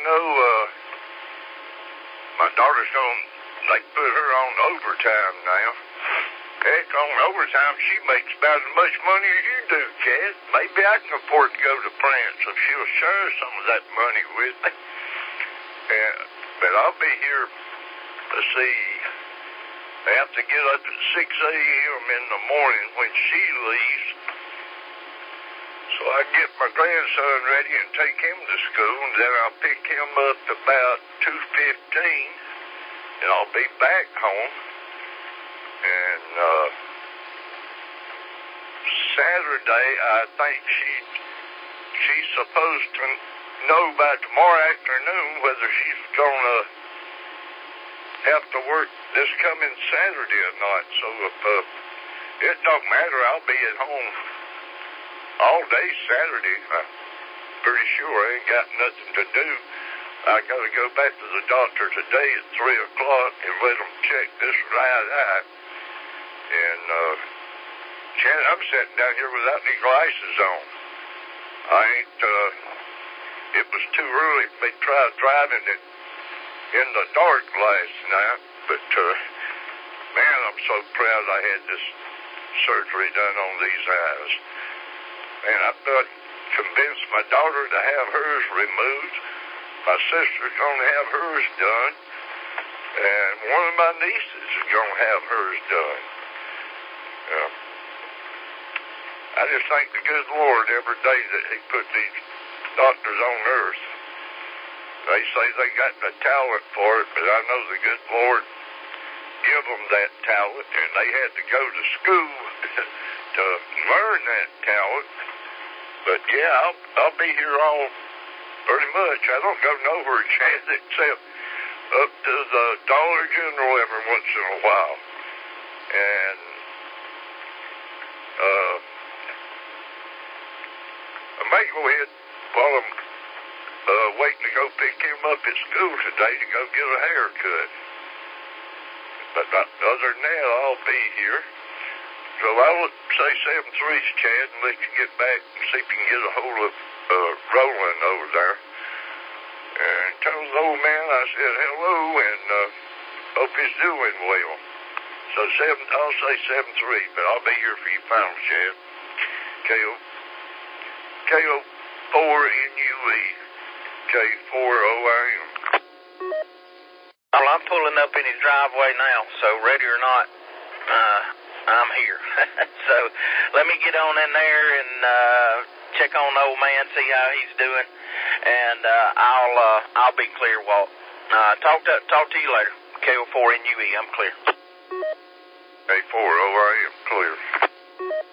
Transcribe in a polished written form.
know, my daughter's they put her on overtime now. Heck, on overtime, she makes about as much money as you do, Chad. Maybe I can afford to go to France if she'll share some of that money with me. But I'll be here, let's see, I have to get up at 6 a.m. in the morning when she leaves. So I get my grandson ready and take him to school, and then I'll pick him up about 2:15, and I'll be back home. And Saturday, I think she's supposed to know by tomorrow afternoon whether she's gonna have to work this coming Saturday or not. So if it don't matter, I'll be at home all day Saturday. I'm pretty sure I ain't got nothing to do. I gotta go back to the doctor today at 3 o'clock and let them check this right eye. And Shannon, I'm sitting down here without any glasses on. I ain't, it was too early for me to try driving it in the dark last night, but man, I'm so proud I had this surgery done on these eyes. Man, I've got convinced my daughter to have hers removed. My sister's going to have hers done, and one of my nieces is going to have hers done. I just thank the good Lord every day that He put these doctors on earth. They say they got the talent for it, but I know the good Lord give them that talent, and they had to go to school to learn that talent. But yeah, I'll be here all pretty much. I don't go nowhere, Chad, except up to the Dollar General every once in a while. And I may go ahead while I'm waiting to go pick him up at school today to go get a haircut. But other than that, I'll be here. So I'll say 7-3's, Chad, and let you get back and see if you can get a hold of Roland over there. And tell the old man I said hello and hope he's doing well. So I'll say 7-3, but I'll be here for you final, Chad. KO4NUE, K4OIM. Well, I'm pulling up in his driveway now, so ready or not, I'm here. So let me get on in there and check on the old man, see how he's doing, and I'll be clear, Walt. Talk to you later. KO4NUE, I'm clear. K4OIM, clear.